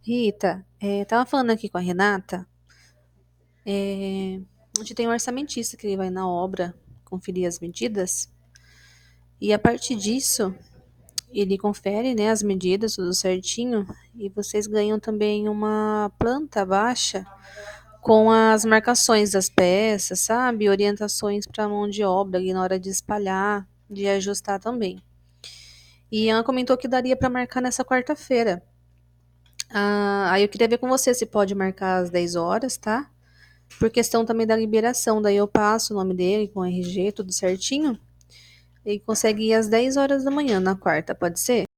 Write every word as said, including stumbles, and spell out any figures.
Rita, eh, estava falando aqui com a Renata, eh, a gente tem um orçamentista que ele vai na obra conferir as medidas, e a partir disso, ele confere, né, as medidas, tudo certinho, e vocês ganham também uma planta baixa com as marcações das peças, sabe? Orientações para mão de obra ali na hora de espalhar, de ajustar também. E ela comentou que daria para marcar nessa quarta-feira. Ah, aí eu queria ver com você se pode marcar às dez horas, tá? Por questão também da liberação. Daí eu passo o nome dele com o R G, tudo certinho. E consegue ir às dez horas da manhã na quarta, pode ser?